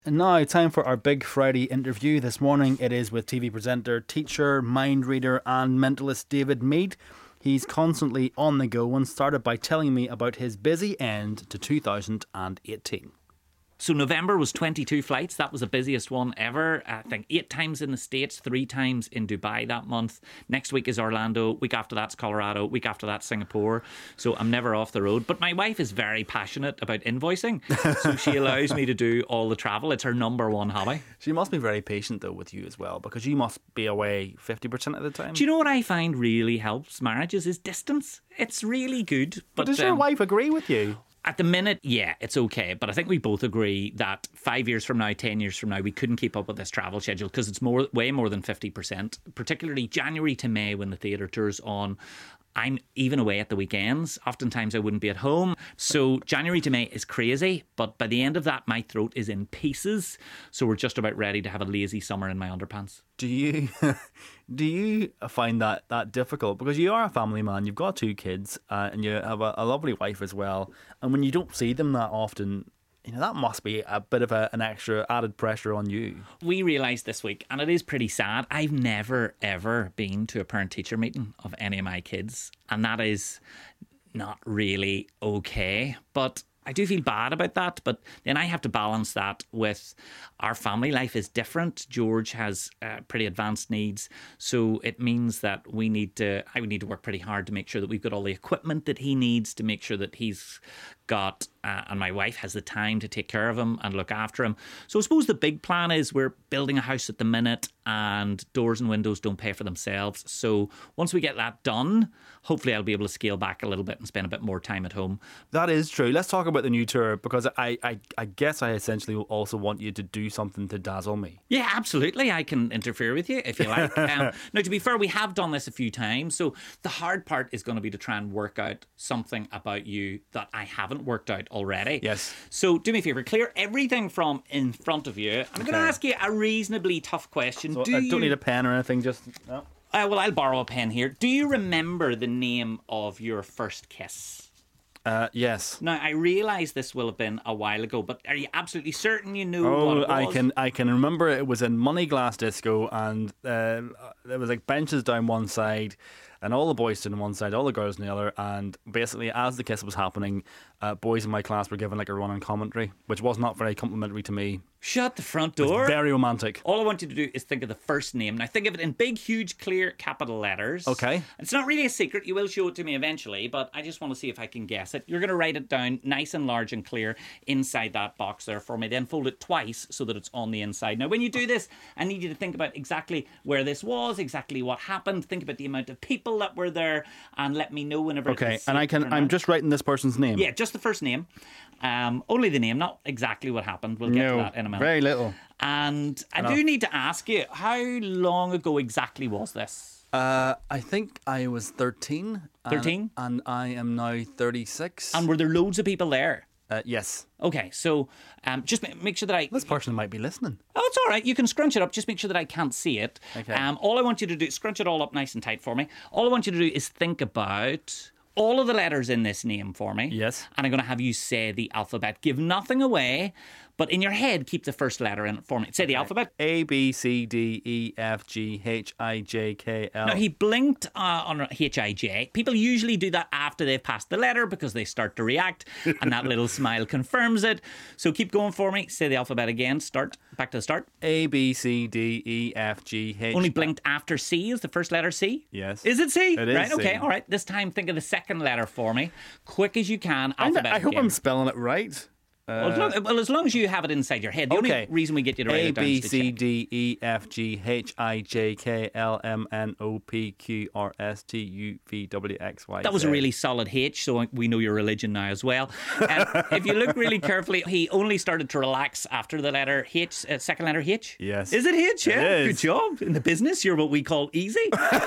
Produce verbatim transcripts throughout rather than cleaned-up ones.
And now, time for our Big Friday interview. This morning it is with T V presenter, teacher, mind reader and mentalist David Mead. He's constantly on the go and started by telling me about his busy end to two thousand eighteen. So November was twenty-two flights. That was the busiest one ever. I think eight times in the States, three times in Dubai that month. Next week is Orlando. Week after that's Colorado. Week after that's Singapore. So I'm never off the road. But my wife is very passionate about invoicing. So she allows me to do all the travel. It's her number one hobby. She must be very patient though with you as well, because you must be away fifty percent of the time. Do you know what I find really helps marriages is distance. It's really good. But, but does um, your wife agree with you? At the minute, yeah, it's okay. But I think we both agree that five years from now, ten years from now, we couldn't keep up with this travel schedule because it's more, way more than fifty percent, particularly January to May when the theatre tour's on. I'm even away at the weekends. Oftentimes I wouldn't be at home. So January to May is crazy. But by the end of that, my throat is in pieces. So we're just about ready to have a lazy summer in my underpants. Do you do you find that, that difficult? Because you are a family man. You've got two kids uh, and you have a, a lovely wife as well. And when you don't see them that often, you know, that must be a bit of a, an extra added pressure on you. We realised this week, and it is pretty sad, I've never, ever been to a parent-teacher meeting of any of my kids. And that is not really okay. But I do feel bad about that. But then I have to balance that with our family life is different. George has uh, pretty advanced needs. So it means that we need to, I would need to work pretty hard to make sure that we've got all the equipment that he needs, to make sure that he's got, uh, and my wife has the time to take care of him and look after him. So I suppose the big plan is we're building a house at the minute and doors and windows don't pay for themselves. So once we get that done, hopefully I'll be able to scale back a little bit and spend a bit more time at home. That is true. Let's talk about the new tour, because I, I, I guess I essentially also want you to do something to dazzle me. Yeah, absolutely. I can interfere with you if you like. um, now, to be fair, we have done this a few times. So the hard part is going to be to try and work out something about you that I haven't worked out already. Yes. So do me a favour, clear everything from in front of you. I'm Okay. going to ask you a reasonably tough question. So do I you... don't need a pen or anything, just... No. Uh, well, I'll borrow a pen here. Do you remember the name of your first kiss? Uh, yes. Now, I realise this will have been a while ago, but are you absolutely certain you knew Oh, what it was? I can I can remember it was in Money Glass Disco, and uh, there was like benches down one side and all the boys stood on one side, all the girls on the other, and basically as the kiss was happening, uh, boys in my class were given like a run on commentary, which was not very complimentary to me. Shut the front It was door. very romantic. All I want you to do is think of the first name. Now think of it in big, huge, clear capital letters. Okay. It's not really a secret. You will show it to me eventually, but I just want to see if I can guess it. You're going to write it down nice and large and clear inside that box there for me. Then fold it twice so that it's on the inside. Now when you do this, I need you to think about exactly where this was, exactly what happened. Think about the amount of people that were there and let me know whenever Okay, it's and I can I'm just writing this person's name. Yeah, just the first name. Um, only the name, not exactly what happened. We'll get No, to that in a minute. very little. And I Enough. do need to ask you, how long ago exactly was this? Uh, I think I was thirteen. thirteen? And, and I am now thirty-six. And were there loads of people there? Uh, yes. Okay, so um, just ma- make sure that I... This person might be listening. Oh, it's all right. You can scrunch it up. Just make sure that I can't see it. Okay. Um, all I want you to do, scrunch it all up nice and tight for me. All I want you to do is think about all of the letters in this name for me. Yes. And I'm going to have you say the alphabet. Give nothing away, but in your head, keep the first letter in it for me. Say the alphabet. A, B, C, D, E, F, G, H, I, J, K, L. Now, he blinked uh, on H I J. People usually do that after they've passed the letter because they start to react, and that little smile confirms it. So keep going for me. Say the alphabet again. Start. Back to the start. A, B, C, D, E, F, G, H. Only blinked after C is the first letter C? Yes. Is it C? It is Right, okay, C. all right. This time, think of the second letter for me. Quick as you can, I'm- alphabet I hope again. I'm spelling it right. Well, as long, well, as long as you have it inside your head. The Okay. only reason we get you to write A, it down B, is to C, check. D, E, F, G, H, I, J, K, L, M, N, O, P, Q, R, S, T, U, V, W, X, Y, That was Z. a really solid H, so we know your religion now as well. Um, if you look really carefully, he only started to relax after the letter H, uh, second letter H. Yes. Is it H? Yeah. It is. Good job. In the business, you're what we call easy.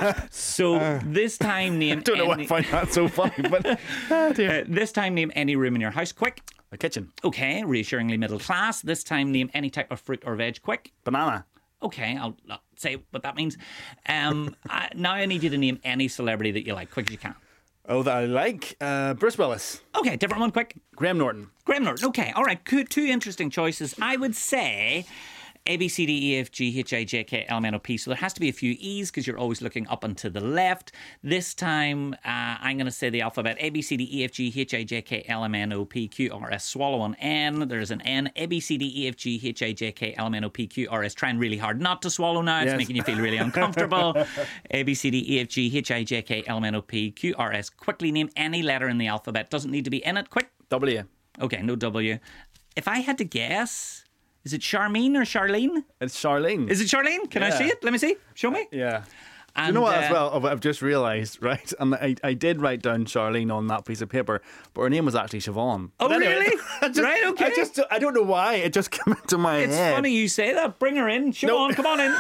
So this time name... I don't know why I any- find that so funny, but oh dear. uh, this time name any room in your house. Quick. A kitchen. Okay, reassuringly middle class. This time name any type of fruit or veg. Quick. Banana. Okay, I'll not say what that means. Um, I, now I need you to name any celebrity that you like. Quick as you can. Oh, that I like. Uh, Bruce Willis. Okay, different one, quick. Graham Norton. Graham Norton. Okay, all right. Two, two interesting choices. I would say A, B, C, D, E, F, G, H, I, J, K, L, M, N, O, P. So there has to be a few E's because you're always looking up and to the left. This time, uh, I'm going to say the alphabet A, B, C, D, E, F, G, H, I, J, K, L, M, N, O, P, Q, R, S. Swallow an N. There's an N. A, B, C, D, E, F, G, H, I, J, K, L, M, N, O, P, Q, R, S. Trying really hard not to swallow now. It's Yes. making you feel really uncomfortable. A, B, C, D, E, F, G, H, I, J, K, L, M, N, O, P, Q, R, S. Quickly name any letter in the alphabet. Doesn't need to be in it. Quick. W. Okay, no W. If I had to guess, is it Charmaine or Charlene? It's Charlene. Is it Charlene? Can I Yeah. see it? Let me see. Show me. Yeah. And, you know what, uh, as well, I've just realised, right? And I, I did write down Charlene on that piece of paper, but her name was actually Siobhan. Oh, But anyway, really? I just, Right, okay. I just, I don't know why, it just came into my It's head. funny you say that. Bring her in. Come No. on, come on in.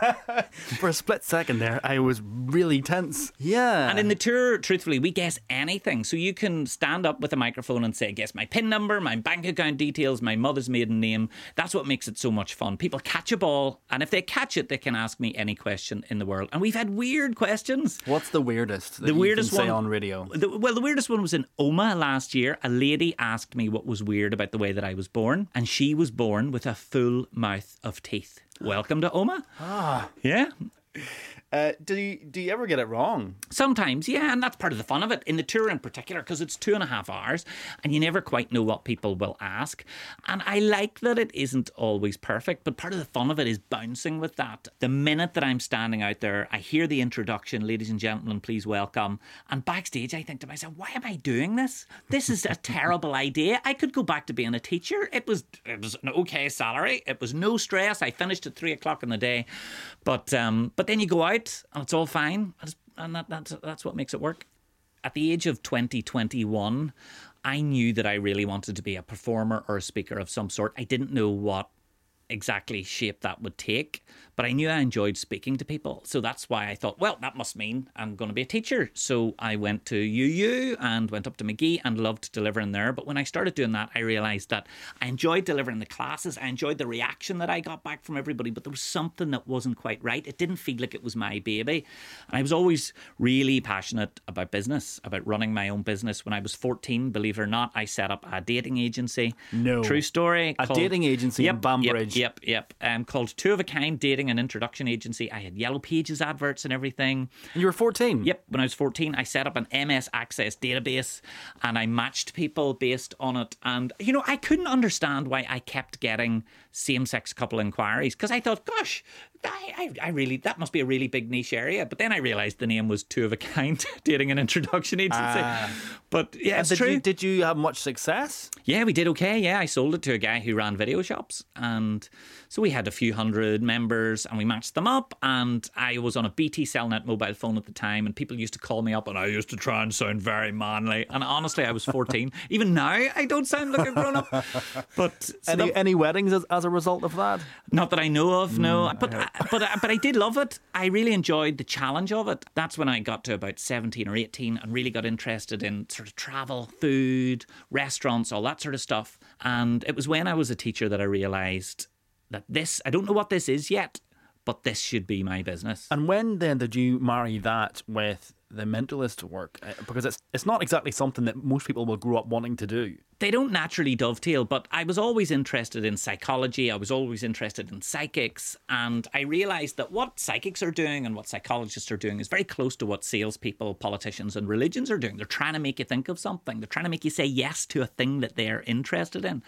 For a split second there, I was really tense. Yeah. And in the tour, truthfully, we guess anything. So you can stand up with a microphone and say, guess my PIN number, my bank account details, my mother's maiden name. That's what makes it so much fun. People catch a ball, and if they catch it, they can ask me any question in the world. And we've had weird questions. What's the weirdest that The you weirdest can say one on radio? The, well, the weirdest one was in Oma last year. A lady asked me what was weird about the way that I was born, and she was born with a full mouth of teeth. Welcome to Oma. Ah, yeah. Uh, do you do you ever get it wrong? Sometimes, yeah, and that's part of the fun of it, in the tour in particular, because it's two and a half hours and you never quite know what people will ask. And I like that it isn't always perfect, but part of the fun of it is bouncing with that. The minute that I'm standing out there, I hear the introduction, ladies and gentlemen, please welcome. And backstage, I think to myself, why am I doing this? This is a terrible idea. I could go back to being a teacher. It was, it was an okay salary. It was no stress. I finished at three o'clock in the day. But, um, but then you go out, and it's all fine, and that, that's, that's what makes it work. At the age of twenty, twenty-one, I knew that I really wanted to be a performer or a speaker of some sort. I didn't know what exactly shape that would take, but I knew I enjoyed speaking to people. So that's why I thought, well, that must mean I'm going to be a teacher. So I went to U U and went up to McGee and loved delivering there. But when I started doing that, I realised that I enjoyed delivering the classes. I enjoyed the reaction that I got back from everybody, but there was something that wasn't quite right. It didn't feel like it was my baby. And I was always really passionate about business, about running my own business. When I was fourteen, believe it or not, I set up a dating agency. No. True story. A called- dating agency in Yep, Banbridge. Yep, yep. Um, called Two of a Kind Dating and Introduction Agency. I had Yellow Pages adverts and everything. You were fourteen? Yep, when I was fourteen, I set up an M S Access database and I matched people based on it. And, you know, I couldn't understand why I kept getting same-sex couple inquiries because I thought, gosh, I, I, I really, that must be a really big niche area. But then I realised the name was Two of a Kind Dating and Introduction Agency. Ah. But yeah, it's did true. You, did you have much success? Yeah, we did okay. Yeah, I sold it to a guy who ran video shops. And so we had a few hundred members and we matched them up. And I was on a B T Cellnet mobile phone at the time. And people used to call me up and I used to try and sound very manly. And honestly, I was fourteen. Even now, I don't sound like a grown up. But so Any, that- any weddings as, as a result of that? not that I know of, no. but I, but I- but I did love it. I really enjoyed the challenge of it. That's when I got to about seventeen or eighteen and really got interested in sort of travel, food, restaurants, all that sort of stuff. And it was when I was a teacher that I realised that this, I don't know what this is yet, but this should be my business. And when then did you marry that with the mentalist work? Uh, Because it's it's not exactly something that most people will grow up wanting to do. They don't naturally dovetail, but I was always interested in psychology. I was always interested in psychics. And I realised that what psychics are doing and what psychologists are doing is very close to what salespeople, politicians and religions are doing. They're trying to make you think of something. They're trying to make you say yes to a thing that they're interested in.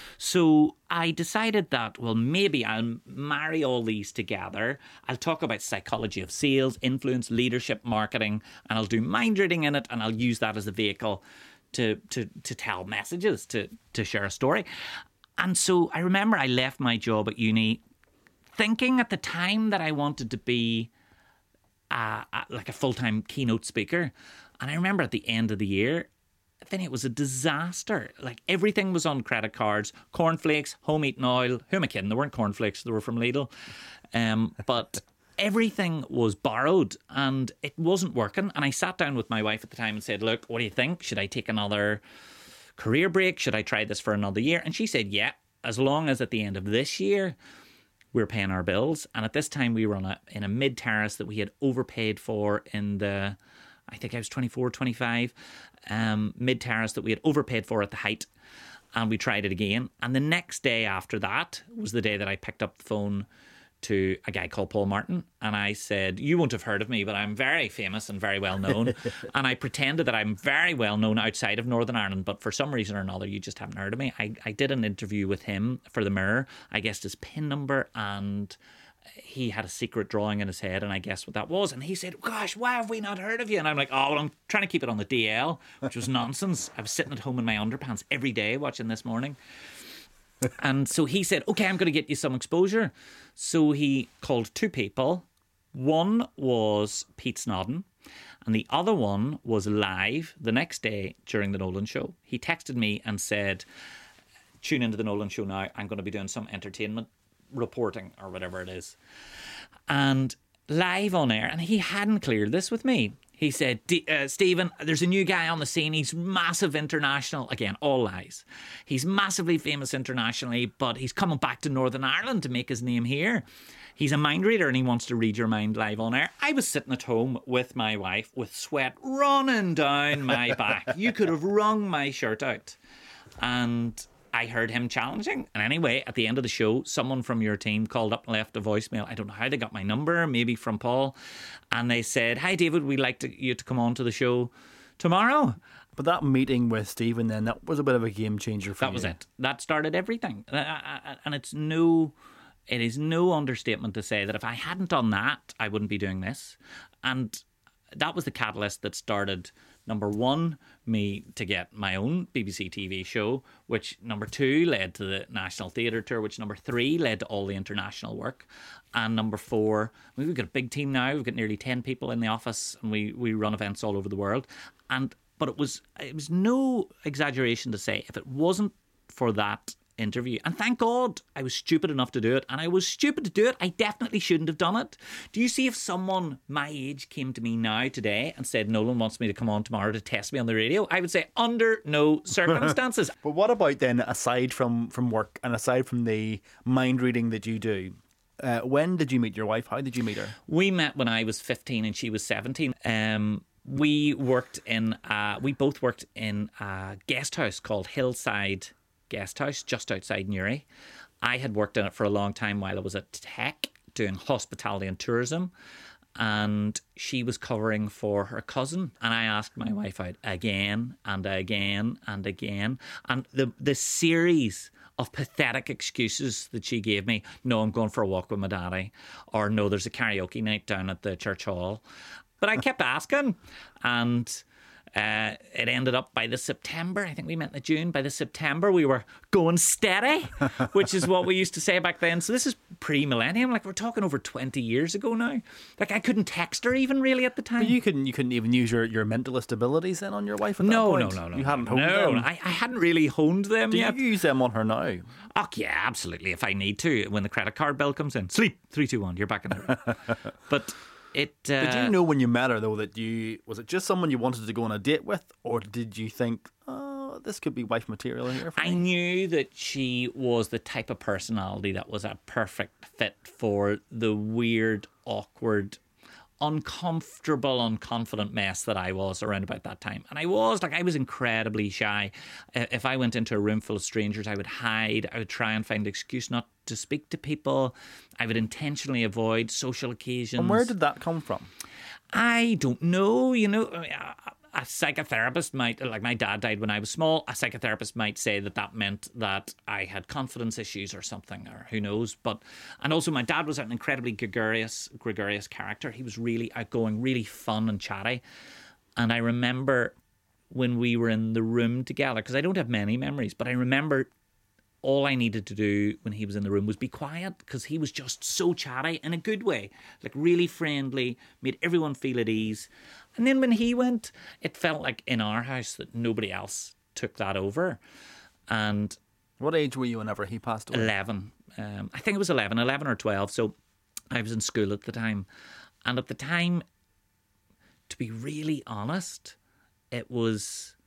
So I decided that, well, maybe I'll marry all these together. I'll talk about psychology of sales, influence, leadership, marketing, and I'll do mind reading in it, and I'll use that as a vehicle to to to tell messages, to to share a story. And so I remember I left my job at uni thinking at the time that I wanted to be uh, like a full-time keynote speaker. And I remember at the end of the year, then it was a disaster. Like everything was on credit cards, cornflakes, home eating oil. Who am I kidding? They weren't cornflakes, they were from Lidl. Um, but everything was borrowed and it wasn't working. And I sat down with my wife at the time and said, look, what do you think? Should I take another career break? Should I try this for another year? And she said, yeah, as long as at the end of this year, we're paying our bills. And at this time we were on a, in a mid-terrace that we had overpaid for in the I think I was twenty-four, twenty-five, um, mid-terrace that we had overpaid for at the height. And we tried it again. And the next day after that was the day that I picked up the phone to a guy called Paul Martin. And I said, you won't have heard of me, but I'm very famous and very well known. And I pretended that I'm very well known outside of Northern Ireland, but for some reason or another, you just haven't heard of me. I, I did an interview with him for the Mirror. I guessed his PIN number, and he had a secret drawing in his head, and I guessed what that was. And he said, gosh, why have we not heard of you? And I'm like, oh, well, I'm trying to keep it on the D L, which was nonsense. I was sitting at home in my underpants every day watching This Morning. And so he said, okay, I'm going to get you some exposure. So he called two people. One was Pete Snodden, and the other one was live the next day during the Nolan Show. He texted me and said, tune into the Nolan Show now. I'm going to be doing some entertainment reporting or whatever it is. And live on air, and he hadn't cleared this with me. He said, uh, Stephen, there's a new guy on the scene. He's massive international. Again, all lies. He's massively famous internationally, but he's coming back to Northern Ireland to make his name here. He's a mind reader and he wants to read your mind live on air. I was sitting at home with my wife with sweat running down my back. You could have wrung my shirt out. And I heard him challenging. And anyway, at the end of the show, someone from your team called up and left a voicemail. I don't know how they got my number, maybe from Paul. And they said, hi, David, we'd like to, you to come on to the show tomorrow. But that meeting with Stephen then, that was a bit of a game changer for that you. That was it. That started everything. And it's no, it is no understatement to say that if I hadn't done that, I wouldn't be doing this. And that was the catalyst that started, number one, me to get my own B B C T V show, which number two led to the National Theatre Tour, which number three led to all the international work. And number four, we've got a big team now. We've got nearly ten people in the office, and we, we run events all over the world. And but it was it was no exaggeration to say, if it wasn't for that interview, and thank God I was stupid enough to do it, and I was stupid to do it, I definitely shouldn't have done it. Do you see, if someone my age came to me now today and said Nolan wants me to come on tomorrow to test me on the radio, I would say under no circumstances. But what about then, aside from from work and aside from the mind reading that you do, uh, when did you meet your wife? How did you meet her? We met when I was fifteen and she was seventeen. um we worked in uh we both worked in a guest house called Hillside Guest House just outside Newry. I had worked in it for a long time while I was at Tech doing hospitality and tourism, and she was covering for her cousin, and I asked my wife out again and again and again, and the the series of pathetic excuses that she gave me, no, I'm going for a walk with my daddy, or no, there's a karaoke night down at the church hall. But I kept asking, and Uh, it ended up by the September, I think we met in the June, by the September we were going steady, which is what we used to say back then. So this is pre-millennium, like we're talking over twenty years ago now. Like I couldn't text her even really at the time. But you couldn't you couldn't even use your, your mentalist abilities then on your wife at no, that point? No, no, no. You hadn't honed no, them? I, I hadn't really honed them Do yet. you use them on her now? Oh, yeah, absolutely. If I need to, when the credit card bill comes in. Sleep, three, two, one, you're back in the room. But... It, uh, did you know when you met her, though, that you... Was it just someone you wanted to go on a date with? Or did you think, oh, this could be wife material here for me? I knew that she was the type of personality that was a perfect fit for the weird, awkward, uncomfortable, unconfident mess that I was around about that time. And I was, like, I was incredibly shy. If I went into a room full of strangers, I would hide. I would try and find an excuse not to speak to people. I would intentionally avoid social occasions. And where did that come from? I don't know. You know, a psychotherapist might, like my dad died when I was small, a psychotherapist might say that that meant that I had confidence issues or something, or who knows. But, and also my dad was an incredibly gregarious, gregarious character. He was really outgoing, really fun and chatty. And I remember when we were in the room together, because I don't have many memories, but I remember all I needed to do when he was in the room was be quiet, because he was just so chatty in a good way, like really friendly, made everyone feel at ease. And then when he went, it felt like in our house that nobody else took that over. And what age were you whenever he passed away? eleven. Um, I think it was eleven, eleven or twelve. So I was in school at the time. And at the time, to be really honest, it was,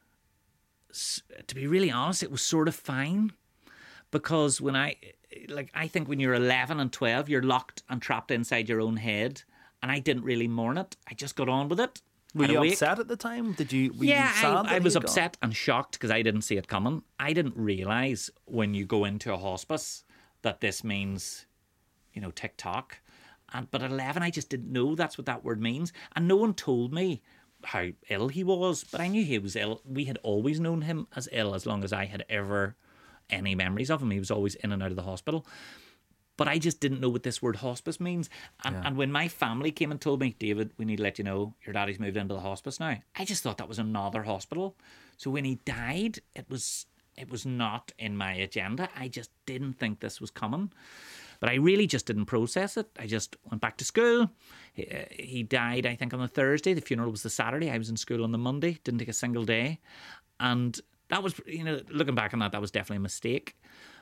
to be really honest, it was sort of fine. Because when I, like, I think when you're eleven and twelve, you're locked and trapped inside your own head. And I didn't really mourn it. I just got on with it. Were I'd you awake. upset at the time? Did you? Were Yeah, you sad that I, I he was had gone? upset and shocked because I didn't see it coming. I didn't realise when you go into a hospice that this means, you know, TikTok. And but at eleven, I just didn't know that's what that word means, and no one told me how ill he was. But I knew he was ill. We had always known him as ill as long as I had ever any memories of him. He was always in and out of the hospital. But I just didn't know what this word hospice means. And, Yeah. and when my family came and told me, David, we need to let you know your daddy's moved into the hospice now, I just thought that was another hospital. So when he died, it was it was not in my agenda. I just didn't think this was coming. But I really just didn't process it. I just went back to school. He, uh, he died, I think, on the Thursday. The funeral was the Saturday. I was in school on the Monday. Didn't take a single day. And that was, you know, looking back on that, that was definitely a mistake.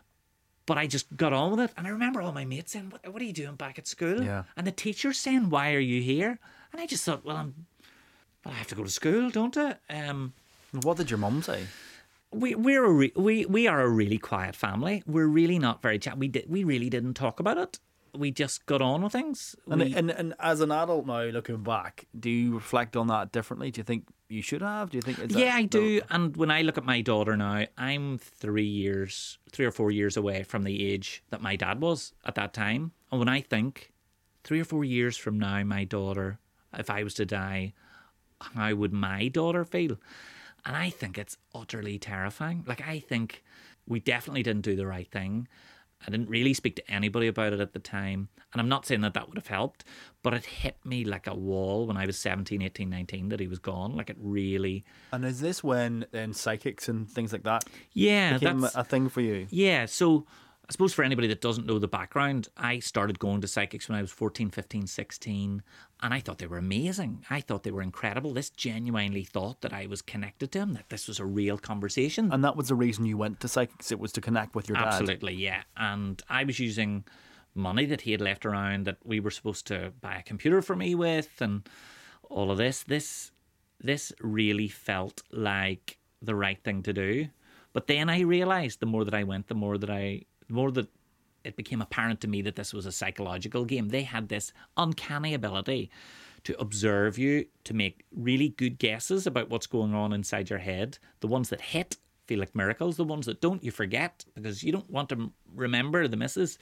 But I just got on with it. And I remember all my mates saying, what, what are you doing back at school? Yeah. And the teachers saying, why are you here? And I just thought, well, I'm, well, I have to go to school, don't I? Um, What did your mum say? we we're a re- we we are a really quiet family. We're really not very chat. We did we really didn't talk about it. We just got on with things. And, We- and and as an adult now, looking back, do you reflect on that differently? Do you think you should have? Do you think? Is that, yeah, I do. And when I look at my daughter now, I'm three years, three or four years away from the age that my dad was at that time. And when I think three or four years from now, my daughter, if I was to die, how would my daughter feel? And I think it's utterly terrifying. Like, I think we definitely didn't do the right thing. I didn't really speak to anybody about it at the time. And I'm not saying that that would have helped, but it hit me like a wall when I was seventeen, eighteen, nineteen that he was gone. Like, it really... And is this when then psychics and things like that Yeah, became that's... a thing for you? Yeah, so I suppose for anybody that doesn't know the background, I started going to psychics when I was fourteen, fifteen, sixteen, and I thought they were amazing. I thought they were incredible. This genuinely thought that I was connected to him, that this was a real conversation. And that was the reason you went to psychics. It was to connect with your dad. Absolutely, yeah. And I was using money that he had left around that we were supposed to buy a computer for me with and all of this. This this really felt like the right thing to do. But then I realised the more that I went, the more that I the more that it became apparent to me that this was a psychological game. They had this uncanny ability to observe you, to make really good guesses about what's going on inside your head. The ones that hit feel like miracles. The ones that don't, you forget because you don't want to remember the misses.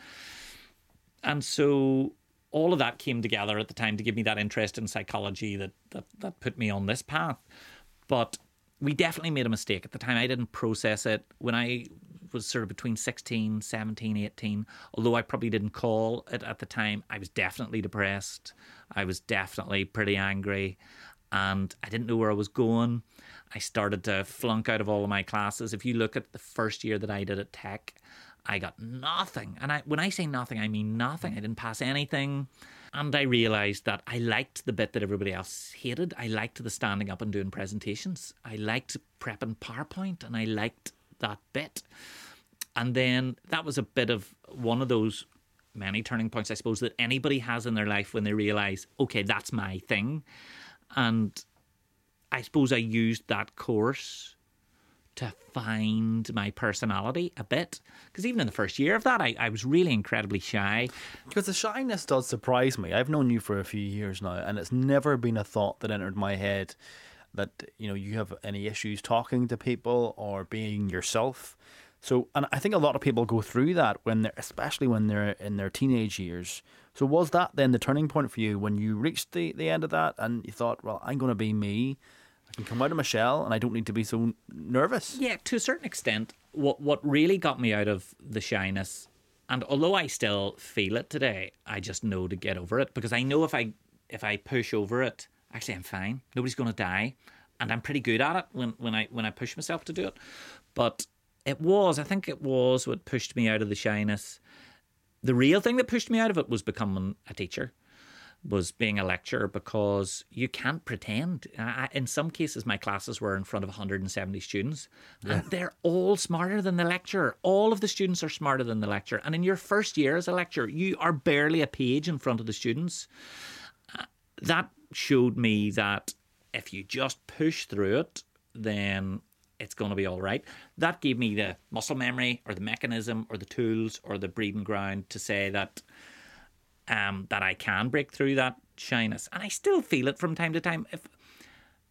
And so all of that came together at the time to give me that interest in psychology that, that, that put me on this path. But we definitely made a mistake at the time. I didn't process it. When I was sort of between sixteen, seventeen, eighteen, although I probably didn't call it at the time, I was definitely depressed. I was definitely pretty angry and I didn't know where I was going. I started to flunk out of all of my classes. If you look at the first year that I did at Tech, I got nothing. And I, when I say nothing, I mean nothing. I didn't pass anything. And I realised that I liked the bit that everybody else hated. I liked the standing up and doing presentations. I liked prepping PowerPoint and I liked that bit. And then that was a bit of one of those many turning points, I suppose, that anybody has in their life when they realise, okay, that's my thing. And I suppose I used that course to find my personality a bit. Because even in the first year of that, I, I was really incredibly shy. Because the shyness does surprise me. I've known you for a few years now, and it's never been a thought that entered my head that, you know, you have any issues talking to people or being yourself. So, and I think a lot of people go through that when they're, especially when they're in their teenage years. So was that then the turning point for you when you reached the, the end of that and you thought, well, I'm going to be me. I can come out of my shell and I don't need to be so nervous. Yeah, to a certain extent, what what really got me out of the shyness, and although I still feel it today, I just know to get over it, because I know if I if I push over it, actually I'm fine. Nobody's going to die, and I'm pretty good at it when, when I when I push myself to do it. But it was, I think it was what pushed me out of the shyness. The real thing that pushed me out of it was becoming a teacher. Was being a lecturer, because you can't pretend. I, in some cases, my classes were in front of one hundred seventy students, yeah. and they're all smarter than the lecturer. All of the students are smarter than the lecturer. And in your first year as a lecturer, you are barely a page in front of the students. Uh, that showed me that if you just push through it, then it's going to be all right. That gave me the muscle memory or the mechanism or the tools or the breeding ground to say that Um, that I can break through that shyness. And I still feel it from time to time. If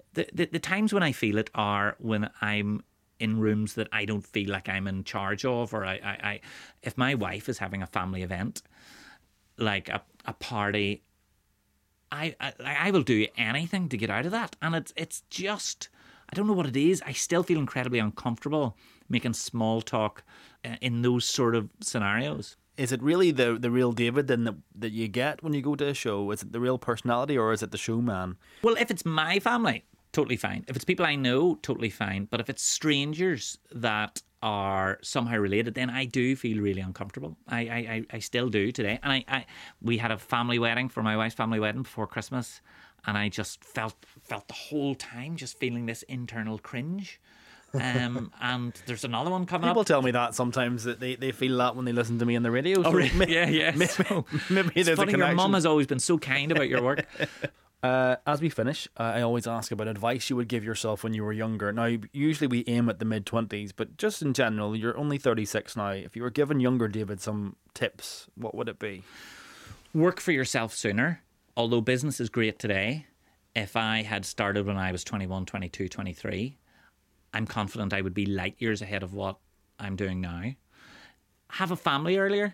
the, the the times when I feel it are when I'm in rooms that I don't feel like I'm in charge of, or I, I, I if my wife is having a family event, like a, a party, I, I I will do anything to get out of that. And it's it's just, I don't know what it is. I still feel incredibly uncomfortable making small talk uh, in those sort of scenarios. Is it really the the real David then that, that you get when you go to a show? Is it the real personality, or is it the showman? Well, if it's my family, totally fine. If it's people I know, totally fine. But if it's strangers that are somehow related, then I do feel really uncomfortable. I I, I still do today. And I, I we had a family wedding for my wife's family wedding before Christmas, and I just felt felt the whole time just feeling this internal cringe. Um, and there's another one coming People up. tell me that sometimes that they, they feel that when they listen to me on the radio. Oh, So really? maybe, Yeah, yeah. Maybe, So, maybe it's there's funny, a your connection. mum has always been so kind about your work. Uh, as we finish, uh, I always ask about advice you would give yourself when you were younger. Now, usually we aim at the mid-twenties, but just in general, you're only thirty-six now. If you were giving younger David some tips, what would it be? Work for yourself sooner. Although business is great today, if I had started when I was twenty-one, twenty-two, twenty-three, I'm confident I would be light years ahead of what I'm doing now. Have a family earlier.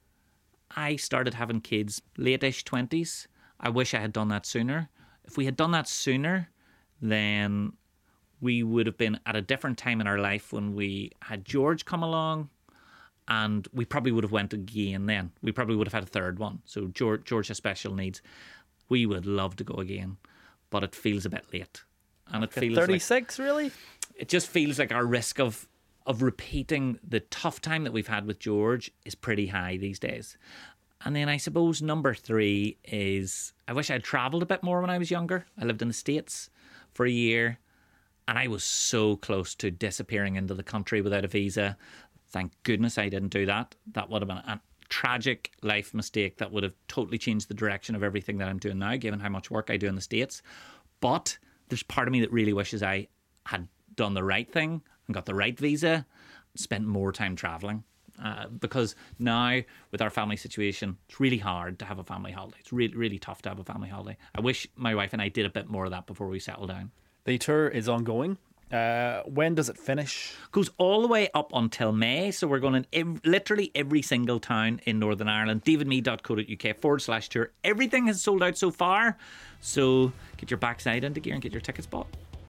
I started having kids late-ish twenties. I wish I had done that sooner. If we had done that sooner, then we would have been at a different time in our life when we had George come along, and we probably would have went again then. We probably would have had a third one. So George, George has special needs. We would love to go again, but it feels a bit late. And it feels thirty-six, like, really? It just feels like our risk of of repeating the tough time that we've had with George is pretty high these days. And then I suppose number three is I wish I'd travelled a bit more when I was younger. I lived in the States for a year, and I was so close to disappearing into the country without a visa. Thank goodness I didn't do that. That would have been a tragic life mistake that would have totally changed the direction of everything that I'm doing now, given how much work I do in the States. But there's part of me that really wishes I had done the right thing and got the right visa, spent more time travelling. Uh, because now, with our family situation, it's really hard to have a family holiday. It's really, really tough to have a family holiday. I wish my wife and I did a bit more of that before we settle down. The tour is ongoing. Uh, when does it finish? Goes all the way up until May. So we're going in ev- literally every single town in Northern Ireland. davidmead.co.uk forward slash tour. Everything has sold out so far. So get your backside into gear and get your tickets bought.